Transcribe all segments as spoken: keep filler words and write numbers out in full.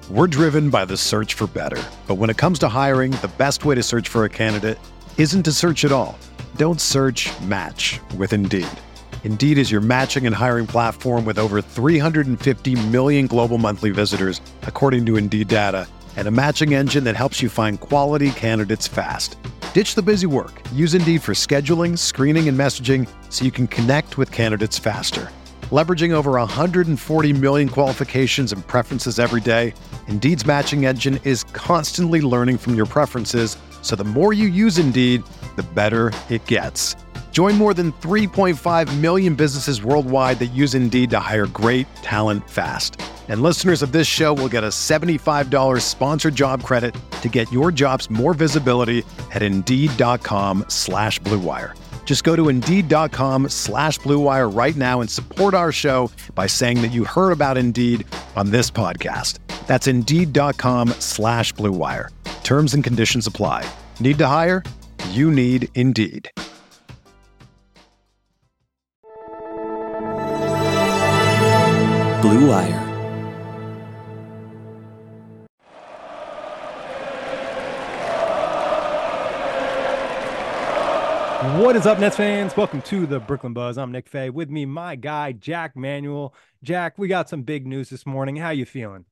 We're driven by the search for better. But when it comes to hiring, the best way to search for a candidate isn't to search at all. Don't search, match with Indeed. Indeed is your matching and hiring platform with over three hundred fifty million global monthly visitors, according to Indeed data, and a matching engine that helps you find quality candidates fast. Ditch the busy work. Use Indeed for scheduling, screening, and messaging so you can connect with candidates faster. Leveraging over one hundred forty million qualifications and preferences every day, Indeed's matching engine is constantly learning from your preferences, so the more you use Indeed, the better it gets. Join more than three point five million businesses worldwide that use Indeed to hire great talent fast. And listeners of this show will get a seventy-five dollars sponsored job credit to get your jobs more visibility at Indeed.com slash Blue Wire. Just go to Indeed.com slash Blue Wire right now and support our show by saying that you heard about Indeed on this podcast. That's Indeed.com slash Blue Wire. Terms and conditions apply. Need to hire? You need Indeed. Blue Wire. What is up, Nets fans? Welcome to the Brooklyn Buzz. I'm Nick Fay. With me, my guy, Jack Manuel. Jack, we got some big news this morning. How you feeling?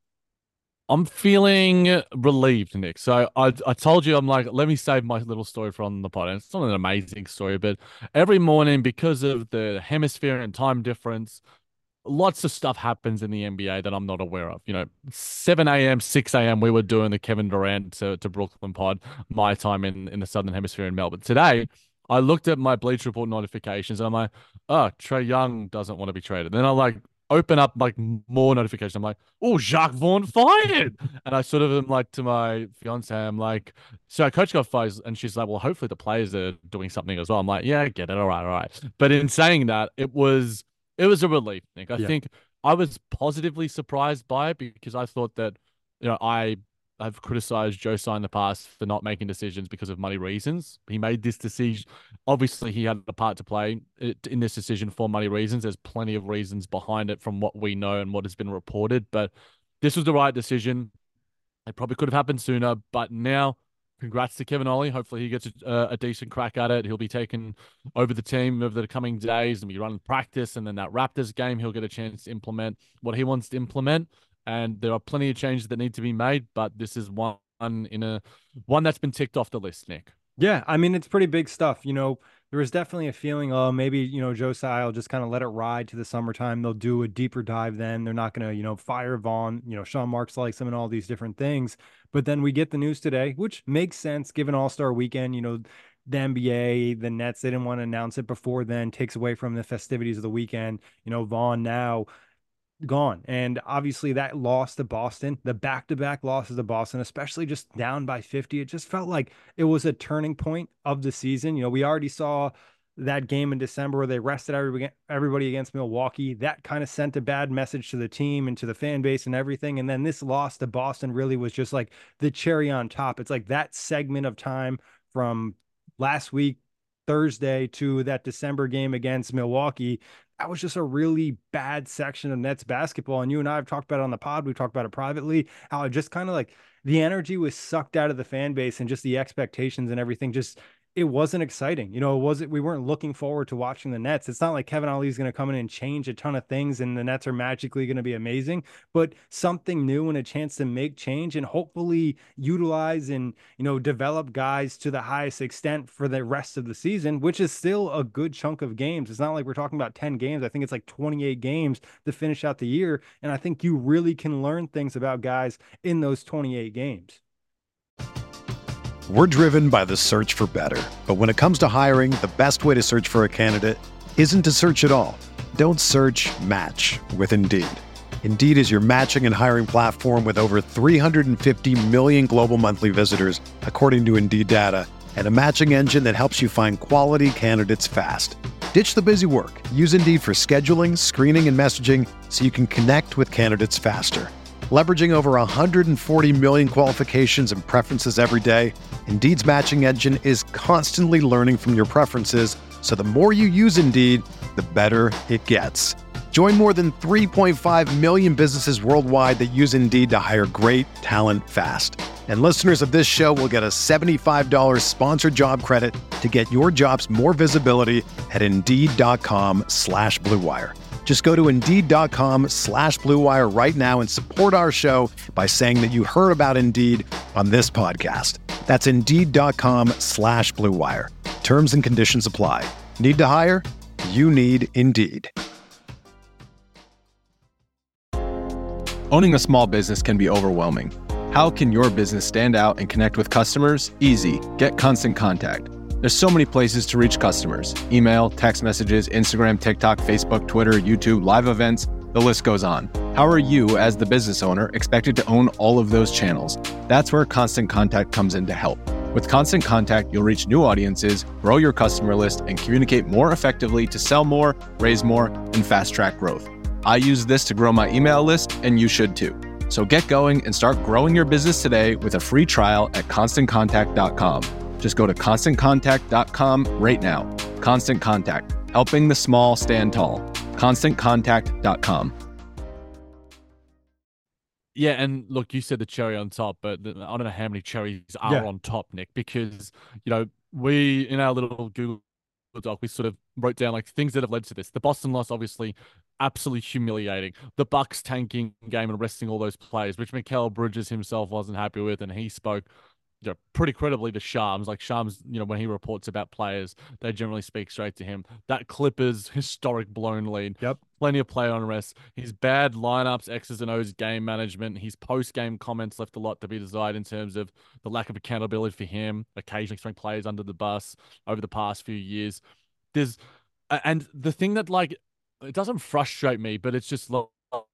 I'm feeling relieved, Nick. So I I told you, I'm like, let me save my little story from the pod. And it's not an amazing story, but every morning, because of the hemisphere and time difference, lots of stuff happens in the N B A that I'm not aware of. You know, seven a.m., six a.m., we were doing the Kevin Durant to, to Brooklyn pod, my time in, in the Southern Hemisphere in Melbourne. Today, I looked at my Bleacher Report notifications and I'm like, oh, Trae Young doesn't want to be traded. Then I like open up like more notifications. I'm like, oh, Jacques Vaughn fired. And I sort of am like to my fiance, I'm like, so our coach got fired. And she's like, well, hopefully the players are doing something as well. I'm like, yeah, I get it. All right, all right. But in saying that, it was, it was a relief, Nick. I Yeah. think I was positively surprised by it because I thought that, you know, I I've criticized Joe Tsai in the past for not making decisions because of money reasons. He made this decision. Obviously, he had a part to play in this decision for money reasons. There's plenty of reasons behind it from what we know and what has been reported. But this was the right decision. It probably could have happened sooner. But now, congrats to Kevin Ollie. Hopefully, he gets a, a decent crack at it. He'll be taking over the team over the coming days and be running practice. And then that Raptors game, he'll get a chance to implement what he wants to implement. And there are plenty of changes that need to be made, but this is one in a one that's been ticked off the list, Nick. Yeah, I mean, it's pretty big stuff. You know, there was definitely a feeling, oh, maybe, you know, Joe Tsai will just kind of let it ride to the summertime. They'll do a deeper dive then. They're not going to, you know, fire Vaughn. You know, Sean Marks likes him and all these different things. But then we get the news today, which makes sense given All-Star Weekend. You know, the N B A, the Nets, they didn't want to announce it before then, takes away from the festivities of the weekend. You know, Vaughn now gone. And obviously that loss to Boston, the back-to-back losses to Boston, especially just down by fifty, it just felt like it was a turning point of the season. You know, we already saw that game in December where they rested everybody, everybody against Milwaukee. That kind of sent a bad message to the team and to the fan base and everything. And then this loss to Boston really was just like the cherry on top. It's like that segment of time from last week, Thursday, to that December game against Milwaukee. That was just a really bad section of Nets basketball. And you and I have talked about it on the pod. We talked about it privately, how it just kind of like the energy was sucked out of the fan base and just the expectations and everything. Just, it wasn't exciting. You know, it wasn't, we weren't looking forward to watching the Nets. It's not like Kevin Ollie is going to come in and change a ton of things and the Nets are magically going to be amazing, but something new and a chance to make change and hopefully utilize and, you know, develop guys to the highest extent for the rest of the season, which is still a good chunk of games. It's not like we're talking about ten games. I think it's like twenty-eight games to finish out the year. And I think you really can learn things about guys in those twenty-eight games. We're driven by the search for better. But when it comes to hiring, the best way to search for a candidate isn't to search at all. Don't search, match with Indeed. Indeed is your matching and hiring platform with over three hundred fifty million global monthly visitors, according to Indeed data, and a matching engine that helps you find quality candidates fast. Ditch the busy work. Use Indeed for scheduling, screening, and messaging so you can connect with candidates faster. Leveraging over one hundred forty million qualifications and preferences every day, Indeed's matching engine is constantly learning from your preferences, so the more you use Indeed, the better it gets. Join more than three point five million businesses worldwide that use Indeed to hire great talent fast. And listeners of this show will get a seventy-five dollars sponsored job credit to get your jobs more visibility at Indeed.com slash Blue Wire. Just go to Indeed.com slash Blue Wire right now and support our show by saying that you heard about Indeed on this podcast. That's Indeed.com slash Blue Wire. Terms and conditions apply. Need to hire? You need Indeed. Owning a small business can be overwhelming. How can your business stand out and connect with customers? Easy. Get Constant Contact. There's so many places to reach customers. Email, text messages, Instagram, TikTok, Facebook, Twitter, YouTube, live events, the list goes on. How are you, as the business owner, expected to own all of those channels? That's where Constant Contact comes in to help. With Constant Contact, you'll reach new audiences, grow your customer list, and communicate more effectively to sell more, raise more, and fast-track growth. I use this to grow my email list, and you should too. So get going and start growing your business today with a free trial at constant contact dot com. Just go to constant contact dot com right now. Constant Contact, helping the small stand tall. constant contact dot com. Yeah, and look, you said the cherry on top, but I don't know how many cherries are Yeah. on top, Nick, because, you know, we, in our little Google Doc, we sort of wrote down like things that have led to this. The Boston loss, obviously, absolutely humiliating. The Bucks tanking game and resting all those players, which Mikal Bridges himself wasn't happy with, and he spoke, you know, pretty credibly to Shams. Like Shams, you know, when he reports about players, they generally speak straight to him. That Clippers historic blown lead. Yep. Plenty of player unrest. His bad lineups, X's and O's game management. His post-game comments left a lot to be desired in terms of the lack of accountability for him, occasionally throwing players under the bus over the past few years. There's, and the thing that, like, it doesn't frustrate me, but it's just like,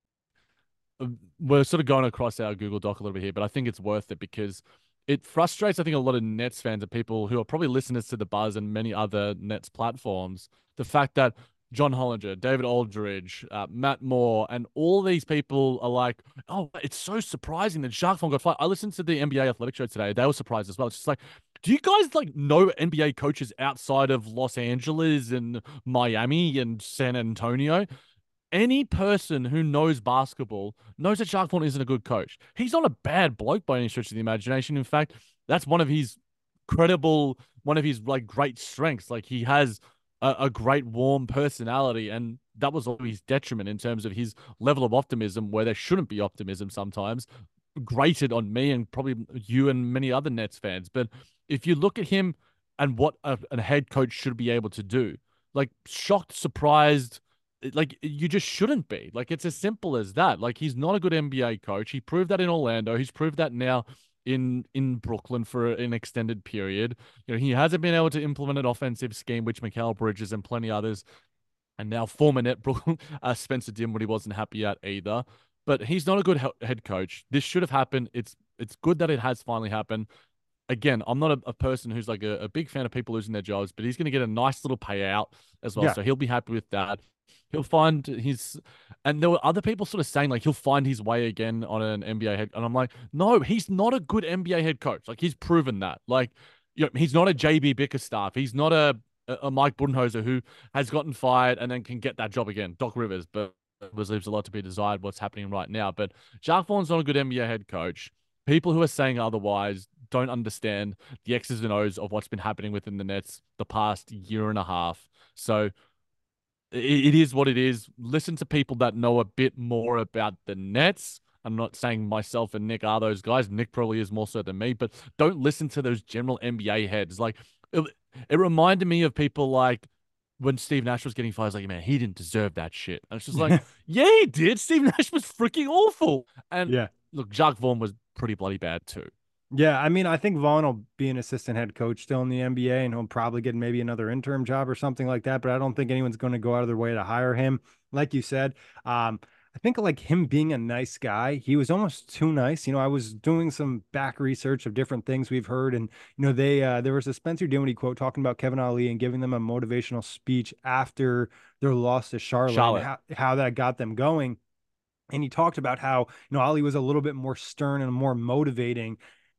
we're sort of going across our Google Doc a little bit here, but I think it's worth it because it frustrates, I think, a lot of Nets fans and people who are probably listeners to The Buzz and many other Nets platforms, the fact that John Hollinger, David Aldridge, uh, Matt Moore, and all these people are like, oh, it's so surprising that Jacques Vaughn got fired. I listened to the N B A Athletic Show today. They were surprised as well. It's just like, do you guys like know N B A coaches outside of Los Angeles and Miami and San Antonio? Any person who knows basketball knows that Jacques Vaughn isn't a good coach. He's not a bad bloke by any stretch of the imagination. In fact, that's one of his credible, one of his like great strengths. Like he has a, a great warm personality, and that was all his detriment in terms of his level of optimism, where there shouldn't be optimism sometimes, grated on me and probably you and many other Nets fans. But if you look at him and what a, a head coach should be able to do, like shocked, surprised, like you just shouldn't be. Like it's as simple as that. Like he's not a good N B A coach. He proved that in Orlando. He's proved that now in in Brooklyn for an extended period. You know, he hasn't been able to implement an offensive scheme, which Mikal Bridges and plenty others, and now former net Brooklyn uh, Spencer Dinwiddie wasn't happy at either. But he's not a good he- head coach. This should have happened. It's it's good that it has finally happened. Again, I'm not a, a person who's like a, a big fan of people losing their jobs, but he's going to get a nice little payout as well. Yeah. So he'll be happy with that. He'll find his, and there were other people sort of saying like he'll find his way again on an N B A head. And I'm like, no, he's not a good N B A head coach. Like he's proven that. Like, you know, he's not a J B Bickerstaff. He's not a, a Mike Budenholzer who has gotten fired and then can get that job again. Doc Rivers, but there's leaves a lot to be desired what's happening right now. But Jacques Vaughn's not a good N B A head coach. People who are saying otherwise don't understand the X's and O's of what's been happening within the Nets the past year and a half. So it is what it is. Listen to people that know a bit more about the Nets. I'm not saying myself and Nick are those guys. Nick probably is more so than me, but don't listen to those general N B A heads. Like it, it reminded me of people like when Steve Nash was getting fired. I was like, man, he didn't deserve that shit. And it's just like, yeah, he did. Steve Nash was freaking awful. And Yeah. look, Jacques Vaughn was pretty bloody bad too. Yeah, I mean, I think Vaughn will be an assistant head coach still in the N B A, and he'll probably get maybe another interim job or something like that. But I don't think anyone's going to go out of their way to hire him. Like you said, um, I think like him being a nice guy, he was almost too nice. You know, I was doing some back research of different things we've heard, and you know, they uh, there was a Spencer Dinwiddie quote talking about Kevin Ali and giving them a motivational speech after their loss to Charlotte, Charlotte. and how, how that got them going. And he talked about how, you know, Ali was a little bit more stern and more motivating.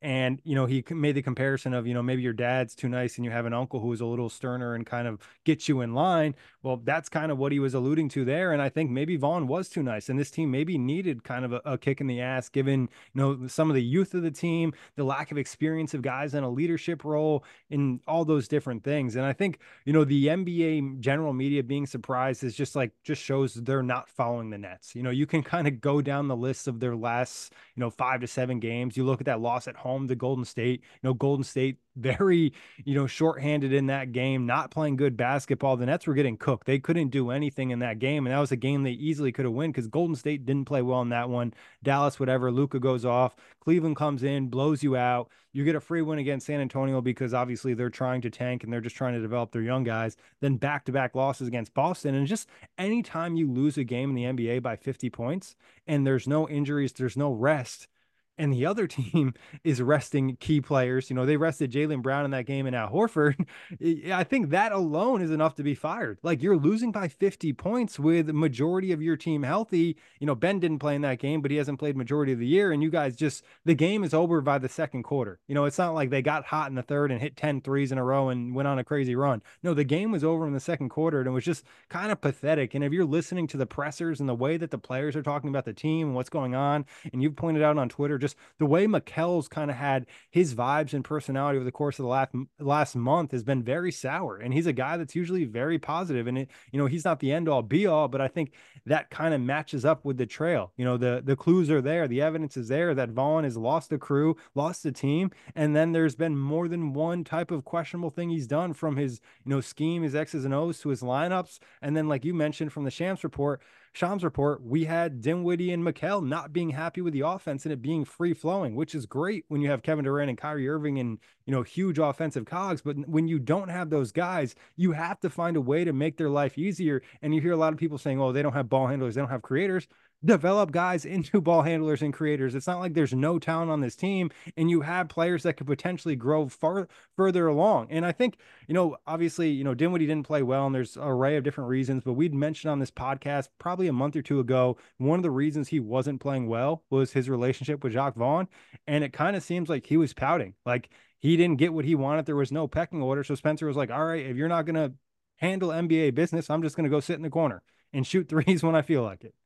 And, you know, he made the comparison of, you know, maybe your dad's too nice and you have an uncle who's a little sterner and kind of gets you in line. Well, that's kind of what he was alluding to there. And I think maybe Vaughn was too nice. And this team maybe needed kind of a, a kick in the ass, given, you know, some of the youth of the team, the lack of experience of guys in a leadership role, in all those different things. And I think, you know, the N B A general media being surprised is just like, just shows they're not following the Nets. You know, you can kind of go down the list of their last, you know, five to seven games. You look at that loss at home to Golden State, you know, Golden State very, you know, shorthanded in that game, not playing good basketball. The Nets were getting cooked. They couldn't do anything in that game. And that was a game they easily could have won because Golden State didn't play well in that one. Dallas, whatever, Luka goes off. Cleveland comes in, blows you out. You get a free win against San Antonio because obviously they're trying to tank and they're just trying to develop their young guys. Then back-to-back losses against Boston. And just anytime you lose a game in the N B A by fifty points and there's no injuries, there's no rest, and the other team is resting key players. You know, they rested Jaylen Brown in that game and Al Horford. I think that alone is enough to be fired. Like, you're losing by fifty points with the majority of your team healthy. You know, Ben didn't play in that game, but he hasn't played majority of the year. And you guys just, the game is over by the second quarter. You know, it's not like they got hot in the third and hit ten threes in a row and went on a crazy run. No, the game was over in the second quarter and it was just kind of pathetic. And if you're listening to the pressers and the way that the players are talking about the team and what's going on, and you've pointed out on Twitter, just the way Mikal's kind of had his vibes and personality over the course of the last last month has been very sour. And he's a guy that's usually very positive. And it, you know, he's not the end all be all, but I think that kind of matches up with the trail. You know, the the clues are there, the evidence is there that Vaughn has lost the crew, lost the team, and then there's been more than one type of questionable thing he's done, from his, you know, scheme, his X's and O's, to his lineups, and then, like you mentioned, from the Shams report. Shams report, we had Dinwiddie and Mikal not being happy with the offense and it being free flowing, which is great when you have Kevin Durant and Kyrie Irving and, you know, huge offensive cogs. But when you don't have those guys, you have to find a way to make their life easier. And you hear a lot of people saying, oh, they don't have ball handlers, they don't have creators. Develop guys into ball handlers and creators. It's not like there's no talent on this team, and you have players that could potentially grow far further along. And I think, you know, obviously, you know, Dinwiddie didn't play well, and there's an array of different reasons, but we'd mentioned on this podcast probably a month or two ago, one of the reasons he wasn't playing well was his relationship with Jacques Vaughn. And it kind of seems like he was pouting. Like, he didn't get what he wanted. There was no pecking order. So Spencer was like, all right, if you're not going to handle N B A business, I'm just going to go sit in the corner and shoot threes when I feel like it.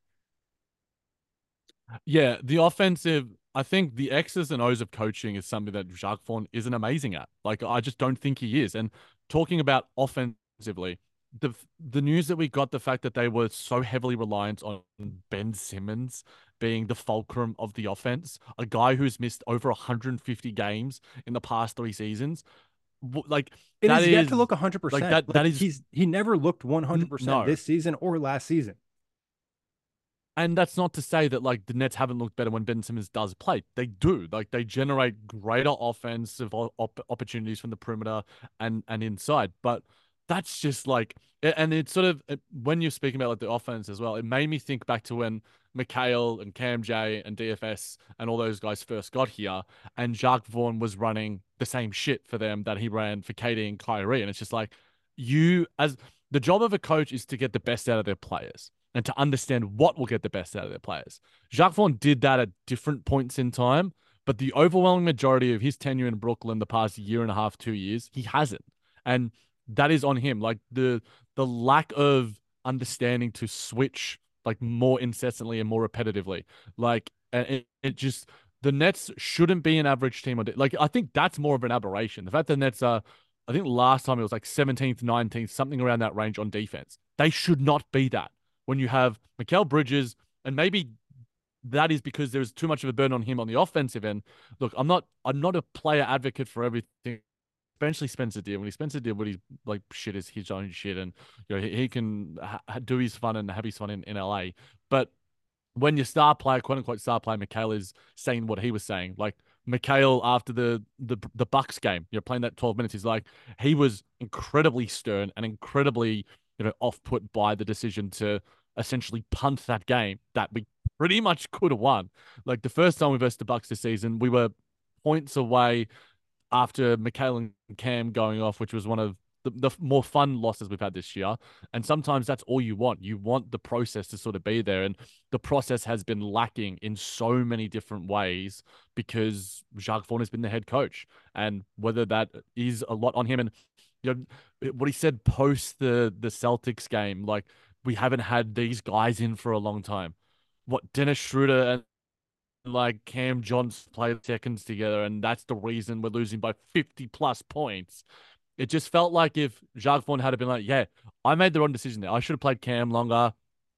Yeah, the offensive, I think the X's and O's of coaching is something that Jacques Vaughn isn't amazing at. Like, I just don't think he is. And talking about offensively, the the news that we got, the fact that they were so heavily reliant on Ben Simmons being the fulcrum of the offense, a guy who's missed over one hundred fifty games in the past three seasons. Like, it that is is yet to look one hundred percent. Like that, like that is, he's he never looked one hundred percent no. this season or last season. And that's not to say that, like, the Nets haven't looked better when Ben Simmons does play. They do. Like, they generate greater offensive op- opportunities from the perimeter and, and inside. But that's just like, and it's sort of, when you're speaking about like the offense as well, it made me think back to when Mikal and Cam J and D F S and all those guys first got here, and Jacques Vaughn was running the same shit for them that he ran for K D and Kyrie. And it's just like, you, as the job of a coach is to get the best out of their players and to understand what will get the best out of their players. Jacques Vaughn did that at different points in time, but the overwhelming majority of his tenure in Brooklyn the past year and a half, two years, he hasn't. And that is on him. Like, the the lack of understanding to switch like more incessantly and more repetitively. Like, it, it just, the Nets shouldn't be an average team. Like, I think that's more of an aberration. The fact that the Nets are, I think last time it was like seventeenth, nineteenth, something around that range on defense. They should not be that. When you have Mikal Bridges, and maybe that is because there's too much of a burden on him on the offensive end. Look, I'm not I'm not a player advocate for everything. Eventually, Spencer Dinwiddie. Spencer Dinwiddie, like, shit is his own shit, and you know he, he can ha- do his fun and have his fun in, in L A. But when your star player, quote unquote star player, Mikal is saying what he was saying, like Mikal after the the the Bucks game, you're playing that twelve minutes. He's like, he was incredibly stern and incredibly, you know, off put by the decision to essentially punt that game that we pretty much could have won. Like, the first time we versed the Bucks this season, we were points away after Mikal and Cam going off, which was one of the, the more fun losses we've had this year. And sometimes that's all you want. You want the process to sort of be there. And the process has been lacking in so many different ways because Jacques Vaughn has been the head coach. And whether that is a lot on him, and you know what he said post the the Celtics game, like we haven't had these guys in for a long time. What Dennis Schroeder and like Cam Johnson played seconds together, and that's the reason we're losing by fifty plus points. It just felt like if Jacques Vaughn had been like, yeah, I made the wrong decision there. I should have played Cam longer,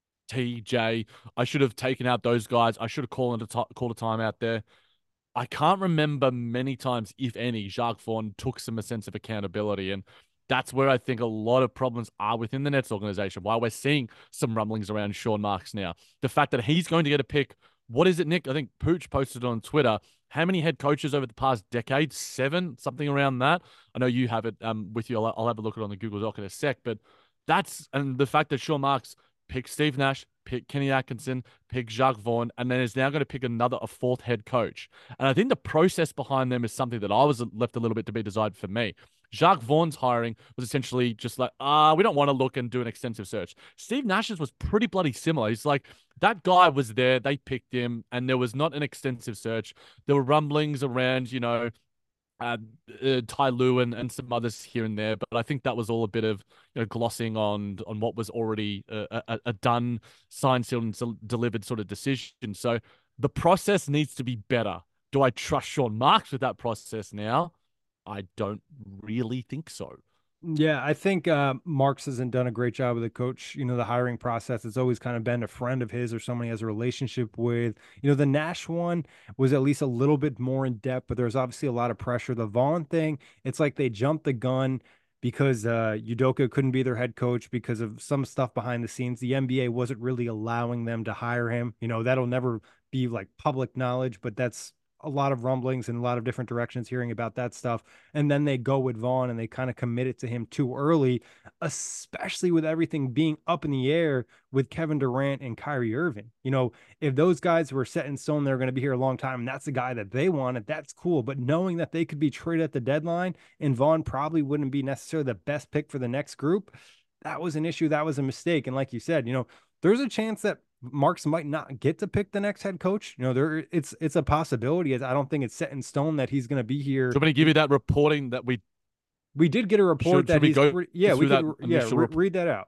T J. I should have taken out those guys. I should have called a, t- called a timeout there. I can't remember many times, if any, Jacques Vaughn took some sense of accountability. And that's where I think a lot of problems are within the Nets organization, why we're seeing some rumblings around Sean Marks now. The fact that he's going to get a pick, what is it, Nick? I think Pooch posted on Twitter. How many head coaches over the past decade? Seven, something around that. I know you have it um, with you. I'll, I'll have a look at it on the Google Doc in a sec. But that's, and the fact that Sean Marks picked Steve Nash, pick Kenny Atkinson, pick Jacques Vaughn, and then is now going to pick another, a fourth head coach. And I think the process behind them is something that I was left a little bit to be desired for me. Jacques Vaughn's hiring was essentially just like, ah, uh, we don't want to look and do an extensive search. Steve Nash's was pretty bloody similar. He's like, that guy was there, they picked him, and there was not an extensive search. There were rumblings around, you know, Uh, uh, Ty Lue and, and some others here and there, but I think that was all a bit of you know glossing on on what was already a, a, a done, signed, sealed, and delivered sort of decision. So the process needs to be better. Do I trust Sean Marks with that process now? I don't really think so. Yeah, I think uh, Marks hasn't done a great job with the coach. You know, the hiring process. It's always kind of been a friend of his or someone he has a relationship with. You know, the Nash one was at least a little bit more in depth, but there's obviously a lot of pressure. The Vaughn thing, it's like they jumped the gun because uh, Udoka couldn't be their head coach because of some stuff behind the scenes. The N B A wasn't really allowing them to hire him. You know, that'll never be like public knowledge, but that's a lot of rumblings in a lot of different directions hearing about that stuff. And then they go with Vaughn and they kind of commit it to him too early, especially with everything being up in the air with Kevin Durant and Kyrie Irving. You know, if those guys were set in stone, they're going to be here a long time, and that's the guy that they wanted, that's cool. But knowing that they could be traded at the deadline and Vaughn probably wouldn't be necessarily the best pick for the next group, that was an issue. That was a mistake. And like you said, you know, there's a chance that Marks might not get to pick the next head coach. You know, there it's it's a possibility. I don't think it's set in stone that he's going to be here. So I'm going to give you that reporting that we we did get a report should, that should we he's go pre- yeah we could yeah re- report? read that out.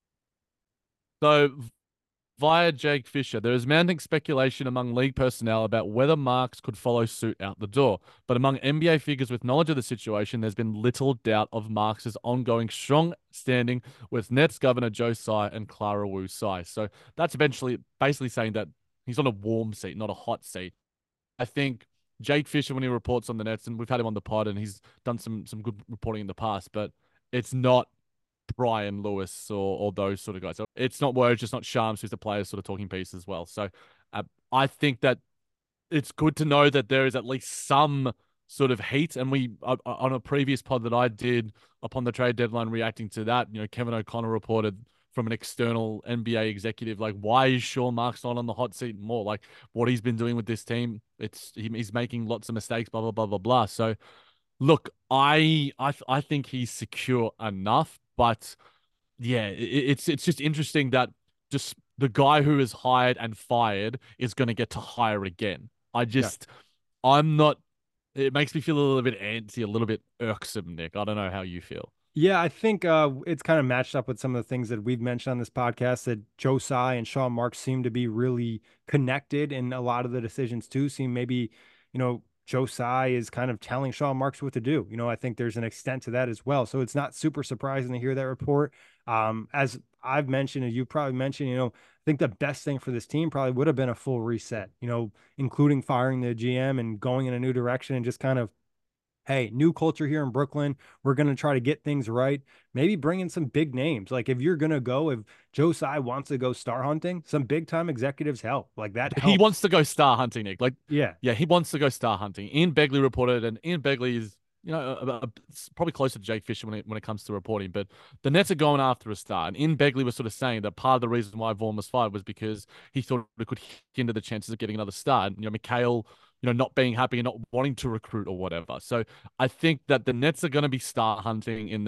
So via Jake Fisher, there is mounting speculation among league personnel about whether Marks could follow suit out the door. But among N B A figures with knowledge of the situation, there's been little doubt of Marks' ongoing strong standing with Nets Governor Joe Tsai and Clara Wu Tsai. So that's eventually basically saying that he's on a warm seat, not a hot seat. I think Jake Fisher, when he reports on the Nets, and we've had him on the pod, and he's done some some good reporting in the past, but it's not Brian Lewis or, or those sort of guys. So it's not Woj, just not Shams, who's the player's sort of talking piece as well. So uh, I think that it's good to know that there is at least some sort of heat. And we, uh, on a previous pod that I did upon the trade deadline reacting to that, you know, Kevin O'Connor reported from an external N B A executive, like, why is Sean Marks not on the hot seat more? Like, what he's been doing with this team, it's he, he's making lots of mistakes, blah, blah, blah, blah, blah. So, look, I I I think he's secure enough. But yeah, it, it's it's just interesting that just the guy who is hired and fired is going to get to hire again. I just, yeah. I'm not, it makes me feel a little bit antsy, a little bit irksome, Nick. I don't know how you feel. Yeah, I think uh, it's kind of matched up with some of the things that we've mentioned on this podcast, that Joe Tsai and Sean Marks seem to be really connected in a lot of the decisions too. Seem maybe, you know, Joe Tsai is kind of telling Sean Marks what to do. You know, I think there's an extent to that as well. So it's not super surprising to hear that report. Um, as I've mentioned, and you probably mentioned, you know, I think the best thing for this team probably would have been a full reset, you know, including firing the G M and going in a new direction and just kind of, hey, new culture here in Brooklyn. We're going to try to get things right. Maybe bring in some big names. Like if you're going to go, if Joe Tsai wants to go star hunting, some big time executives help. Like that helps. He wants to go star hunting, Nick. Like, yeah, yeah, he wants to go star hunting. Ian Begley reported, and Ian Begley is, you know, a, a, probably closer to Jake Fisher when it, when it comes to reporting, but the Nets are going after a star. And Ian Begley was sort of saying that part of the reason why Vaughn was fired was because he thought it could hinder the chances of getting another star. And, you know, Mikhail, you know, not being happy and not wanting to recruit or whatever. So I think that the Nets are going to be star hunting in the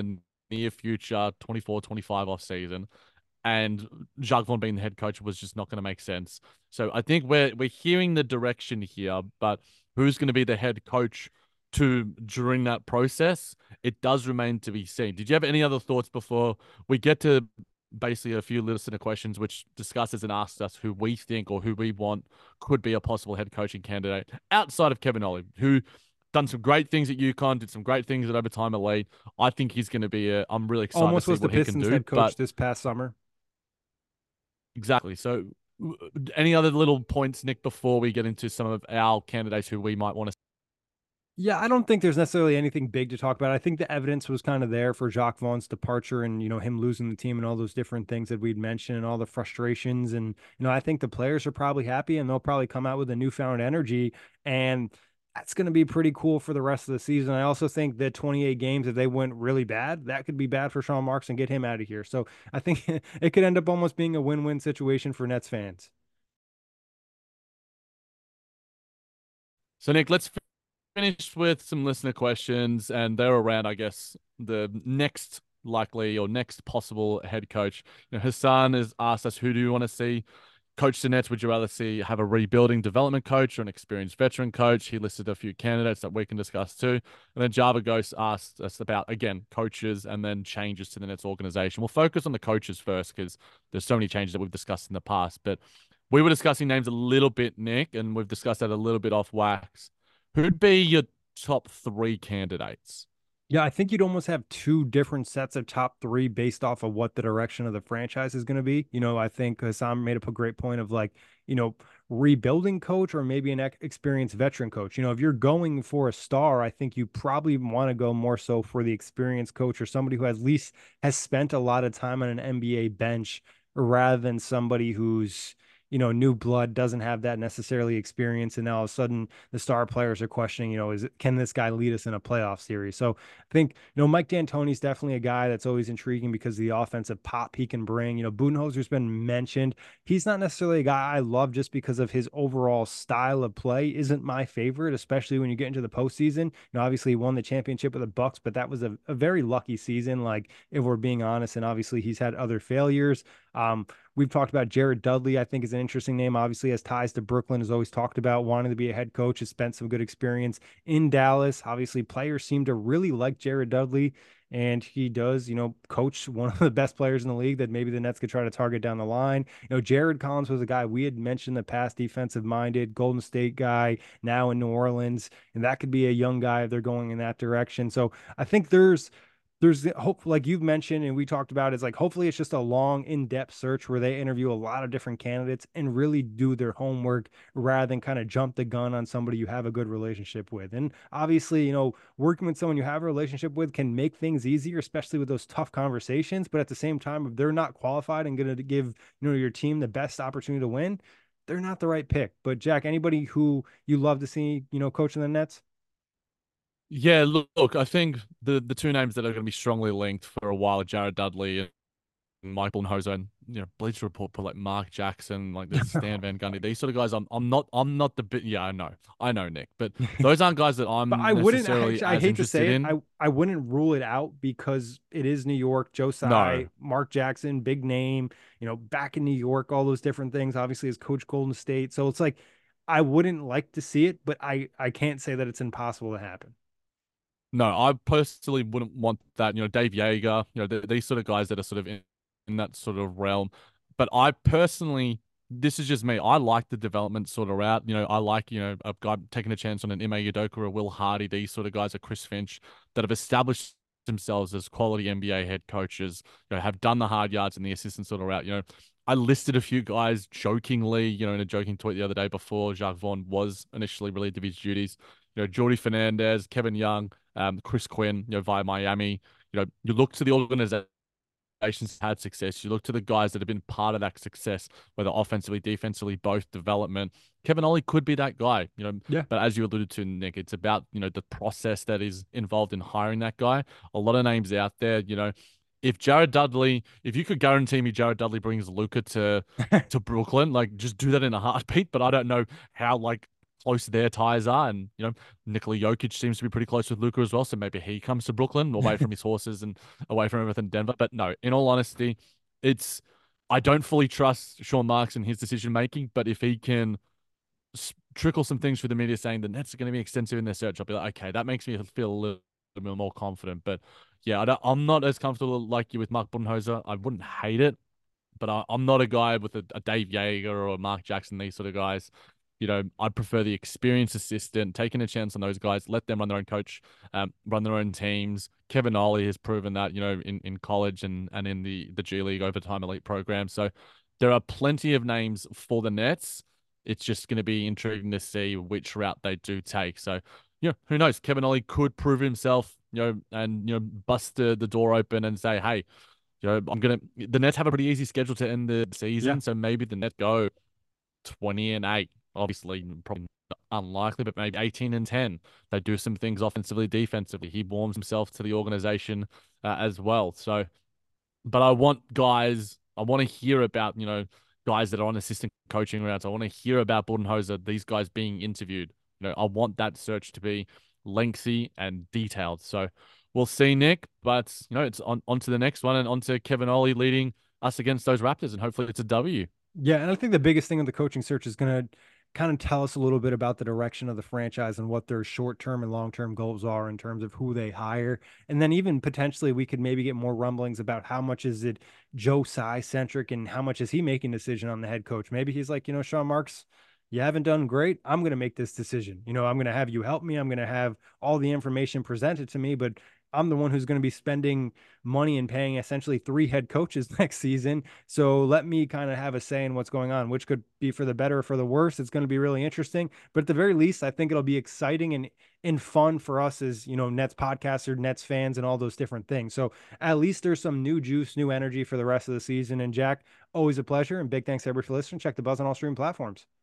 near future, twenty-four, twenty-five off season, and Jacques Vaughn being the head coach was just not going to make sense. So I think we're we're hearing the direction here, but who's going to be the head coach to during that process? It does remain to be seen. Did you have any other thoughts before we get to basically a few listener questions which discusses and asks us who we think or who we want could be a possible head coaching candidate outside of Kevin Ollie, who done some great things at UConn, did some great things at Overtime Elite. I think he's going to be a, I'm really excited Almost to see was the what he can Pistons do. head coach But this past summer. exactly. So any other little points, Nick, before we get into some of our candidates who we might want to? Yeah, I don't think there's necessarily anything big to talk about. I think the evidence was kind of there for Jacques Vaughn's departure and, you know, him losing the team and all those different things that we'd mentioned and all the frustrations. And, you know, I think the players are probably happy and they'll probably come out with a newfound energy. And that's going to be pretty cool for the rest of the season. I also think that twenty-eight games, if they went really bad, that could be bad for Sean Marks and get him out of here. So I think it could end up almost being a win-win situation for Nets fans. So, Nick, let's finish with some listener questions, and they're around, I guess, the next likely or next possible head coach. You know, Hassan has asked us, who do you want to see coach the Nets? Would you rather see have a rebuilding development coach or an experienced veteran coach? He listed a few candidates that we can discuss too. And then Java Ghost asked us about, again, coaches and then changes to the Nets organization. We'll focus on the coaches first because there's so many changes that we've discussed in the past. But we were discussing names a little bit, Nick, and we've discussed that a little bit off wax. Who'd be your top three candidates? Yeah, I think you'd almost have two different sets of top three based off of what the direction of the franchise is going to be. You know, I think Hassan made up a great point of like, you know, rebuilding coach or maybe an experienced veteran coach. You know, if you're going for a star, I think you probably want to go more so for the experienced coach or somebody who at least has spent a lot of time on an N B A bench rather than somebody who's, you know, new blood, doesn't have that necessarily experience. And now all of a sudden the star players are questioning, you know, is it, can this guy lead us in a playoff series? So I think, you know, Mike D'Antoni's definitely a guy that's always intriguing because of the offensive pop he can bring. You know, Budenholzer's been mentioned. He's not necessarily a guy I love just because of his overall style of play isn't my favorite, especially when you get into the postseason. You know, obviously he won the championship with the Bucks, but that was a, a very lucky season. Like if we're being honest, and obviously he's had other failures. Um, We've talked about Jared Dudley, I think is an interesting name. Obviously has ties to Brooklyn, has always talked about wanting to be a head coach, has spent some good experience in Dallas. Obviously players seem to really like Jared Dudley, and he does, you know, coach one of the best players in the league that maybe the Nets could try to target down the line. You know, Jared Collins was a guy we had mentioned in the past, defensive minded, Golden State guy, now in New Orleans, and that could be a young guy if they're going in that direction. So I think there's There's the hope, like you've mentioned, and we talked about, is like hopefully it's just a long, in-depth search where they interview a lot of different candidates and really do their homework rather than kind of jump the gun on somebody you have a good relationship with. And obviously, you know, working with someone you have a relationship with can make things easier, especially with those tough conversations. But at the same time, if they're not qualified and going to give, you know, your team the best opportunity to win, they're not the right pick. But Jack, anybody who you love to see, you know, coaching the Nets? Yeah, look, look, I think the the two names that are going to be strongly linked for a while are Jared Dudley and Mike Budenholzer, and you know, Bleacher Report put like Mark Jackson, like this Stan Van Gundy, these sort of guys. I'm I'm not I'm not the bit. Yeah, I know, I know, Nick, but those aren't guys that But I'm I wouldn't necessarily actually, I as hate to interested say it, in. I, I wouldn't rule it out because it is New York, Joe No, Tsai, Mark Jackson, big name, you know, back in New York, all those different things, obviously as coach Golden State. So it's like, I wouldn't like to see it, but I, I can't say that it's impossible to happen. no, I personally wouldn't want that. You know, Dave Yeager, you know, th these sort of guys that are sort of in, in that sort of realm. But I personally, this is just me. I like the development sort of route. You know, I like, you know, a guy taking a chance on an Ime Udoka or a Will Hardy, these sort of guys, or Chris Finch, that have established themselves as quality N B A head coaches, you know, have done the hard yards and the assistant sort of route. You know, I listed a few guys jokingly, you know, in a joking tweet the other day before Jacques Vaughn was initially relieved of his duties. You know, Jordy Fernandez, Kevin Young, um, Chris Quinn, you know, via Miami. You know, you look to the organizations had success. You look to the guys that have been part of that success, whether offensively, defensively, both development. Kevin Ollie could be that guy, you know. Yeah. But as you alluded to, Nick, it's about, you know, the process that is involved in hiring that guy. A lot of names out there, you know. If Jared Dudley, if you could guarantee me Jared Dudley brings Luka to to Brooklyn, like just do that in a heartbeat. But I don't know how like close their ties are. And, you know, Nikola Jokic seems to be pretty close with Luka as well. So maybe he comes to Brooklyn away from his horses and away from everything in Denver. But no, in all honesty, it's, I don't fully trust Sean Marks and his decision making, but if he can trickle some things through the media saying the Nets are going to be extensive in their search, I'll be like, okay, that makes me feel a little, little bit more confident. But yeah, I don't, I'm not as comfortable like you with Mark Budenholzer. I wouldn't hate it, but I, I'm not a guy with a, a Dave Yeager or a Mark Jackson, these sort of guys. You know, I prefer the experienced assistant, taking a chance on those guys, let them run their own coach, um, run their own teams. Kevin Ollie has proven that, you know, in, in college and, and in the, the G League Overtime Elite program. So there are plenty of names for the Nets. It's just going to be intriguing to see which route they do take. So, you know, who knows? Kevin Ollie could prove himself, you know, and, you know, bust the, the door open and say, hey, you know, I'm going to, the Nets have a pretty easy schedule to end the season. Yeah. So maybe the Nets go twenty and eight. Obviously, probably unlikely, but maybe eighteen and ten. They do some things offensively, defensively. He warms himself to the organization uh, as well. So, but I want guys, I want to hear about, you know, guys that are on assistant coaching rounds. I want to hear about Budenholzer, these guys being interviewed. You know, I want that search to be lengthy and detailed. So we'll see, Nick, but, you know, it's on, on to the next one and on to Kevin Ollie leading us against those Raptors, and hopefully it's a W. Yeah, and I think the biggest thing of the coaching search is going to kind of tell us a little bit about the direction of the franchise and what their short-term and long-term goals are in terms of who they hire. And then even potentially we could maybe get more rumblings about how much is it Joe Tsai centric and how much is he making a decision on the head coach. Maybe he's like, you know, Sean Marks, you haven't done great. I'm going to make this decision. You know, I'm going to have you help me. I'm going to have all the information presented to me, but I'm the one who's going to be spending money and paying essentially three head coaches next season. So let me kind of have a say in what's going on, which could be for the better or for the worse. It's going to be really interesting, but at the very least, I think it'll be exciting and, and fun for us as, you know, Nets podcasters, Nets fans, and all those different things. So at least there's some new juice, new energy for the rest of the season. And Jack, always a pleasure. And big thanks to everybody for listening. Check the Buzz on all streaming platforms.